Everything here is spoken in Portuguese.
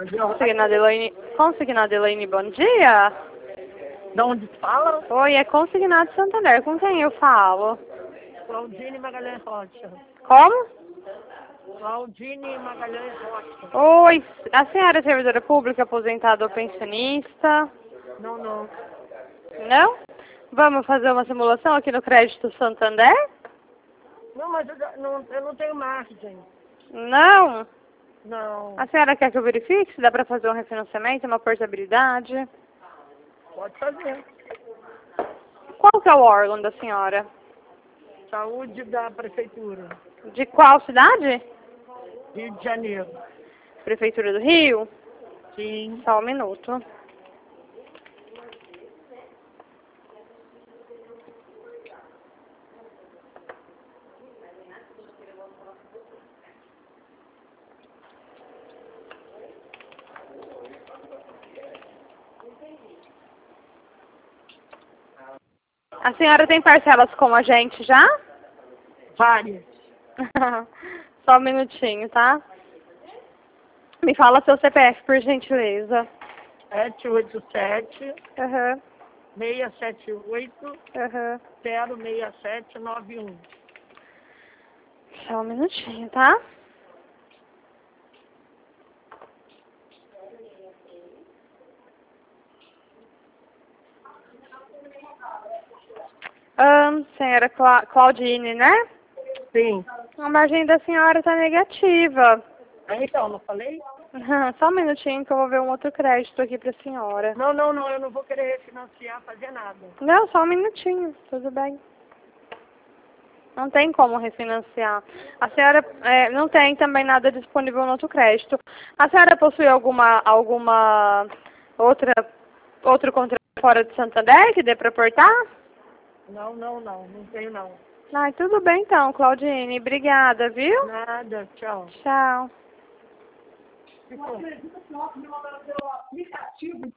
Consignado Elaine, bom dia. De onde fala? Oi, é Consignado Santander. Com quem eu falo? Claudine Magalhães Rocha. Como? Claudine Magalhães Rocha. Oi, a senhora é servidora pública, aposentada ou pensionista? Não, não. Não? Vamos fazer uma simulação aqui no Crédito Santander? Não, mas eu não tenho margem. Não? Não. A senhora quer que eu verifique se dá para fazer um refinanciamento, uma portabilidade? Pode fazer. Qual que é o órgão da senhora? Saúde da Prefeitura. De qual cidade? Rio de Janeiro. Prefeitura do Rio? Sim. Só um minuto. A senhora tem parcelas com a gente já? Várias. Só um minutinho, tá? Me fala seu CPF, por gentileza. 787 Aham, 678 aham. 06791. Só um minutinho, tá? Senhora Claudine, né? Sim. A margem da senhora tá negativa. Então, não falei? Só um minutinho que eu vou ver um outro crédito aqui pra senhora. Não, não, não. Eu não vou querer refinanciar, fazer nada. Não, só um minutinho, tudo bem. Não tem como refinanciar. A senhora não tem também nada disponível no outro crédito. A senhora possui alguma outro contrato fora de Santander que dê para portar? Não, não, não. Não tenho, não. Ai, tudo bem então, Claudine. Obrigada, viu? Nada. Tchau. Tchau. Ficou.